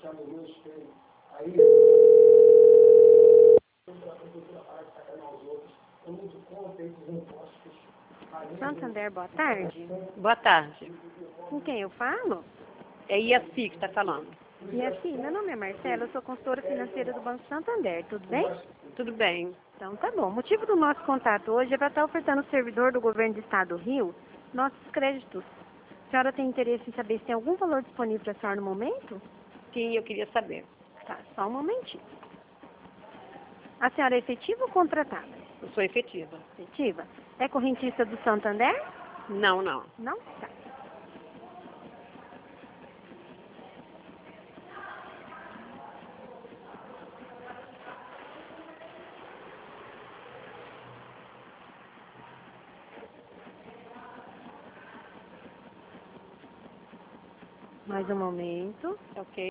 Santander, boa tarde. Boa tarde. Com quem eu falo? É Iaci que está falando. E assim, meu nome é Marcela, eu sou consultora financeira do Banco Santander, tudo bem? Tudo bem. Então tá bom. O motivo do nosso contato hoje é para estar ofertando ao servidor do governo do estado do Rio nossos créditos. A senhora tem interesse em saber se tem algum valor disponível para a senhora no momento? Sim, eu queria saber. Tá, só um momentinho. A senhora é efetiva ou contratada? Eu sou efetiva. Efetiva. É correntista do Santander? Não, não. Não? Tá. Mais um momento. Ok.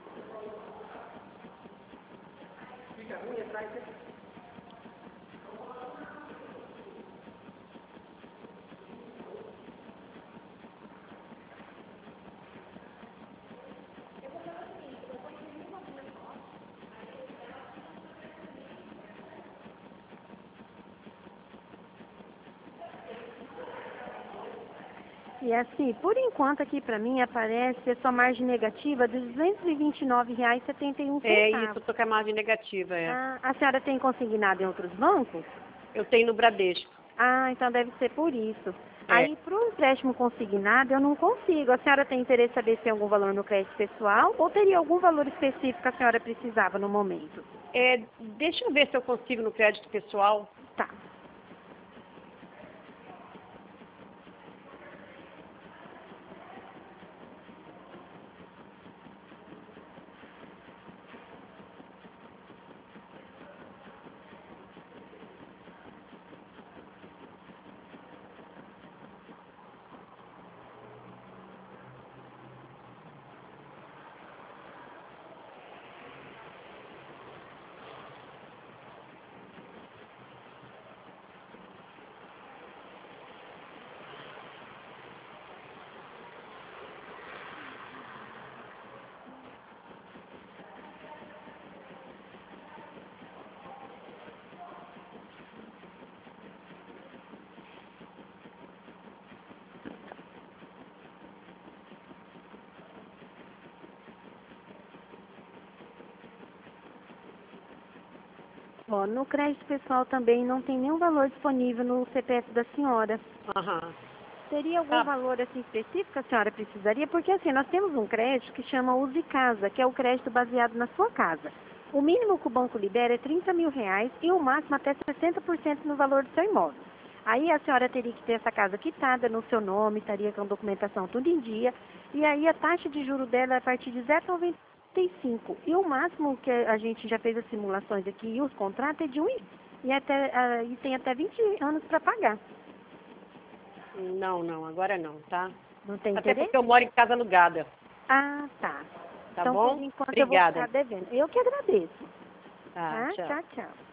E assim, por enquanto aqui para mim aparece a sua margem negativa de R$ 229,71. É isso, eu tô com a margem negativa, é. Ah, a senhora tem consignado em outros bancos? Eu tenho no Bradesco. Ah, então deve ser por isso. É. Aí, para um empréstimo consignado, eu não consigo. A senhora tem interesse em saber se tem algum valor no crédito pessoal ou teria algum valor específico que a senhora precisava no momento? Deixa eu ver se eu consigo no crédito pessoal. Tá. Ó, no crédito pessoal também não tem nenhum valor disponível no CPF da senhora. Aham. Teria algum Tá. valor assim específico que a senhora precisaria? Porque assim, nós temos um crédito que chama Use Casa, que é o crédito baseado na sua casa. O mínimo que o banco libera é R$ 30.000 e o máximo até 60% no valor do seu imóvel. Aí a senhora teria que ter essa casa quitada no seu nome, estaria com a documentação tudo em dia, e aí a taxa de juros dela é a partir de 0,95. E o máximo que a gente já fez as simulações aqui e os contratos é de 1 e tem até 20 anos para pagar. Não, agora não, tá? Não tem Até interesse? porque eu moro em casa alugada. Ah, tá. Tá Então, bom? por enquanto, eu vou Obrigada. ficar devendo. Eu que agradeço. Tá, Tá? tchau. Tchau, tchau.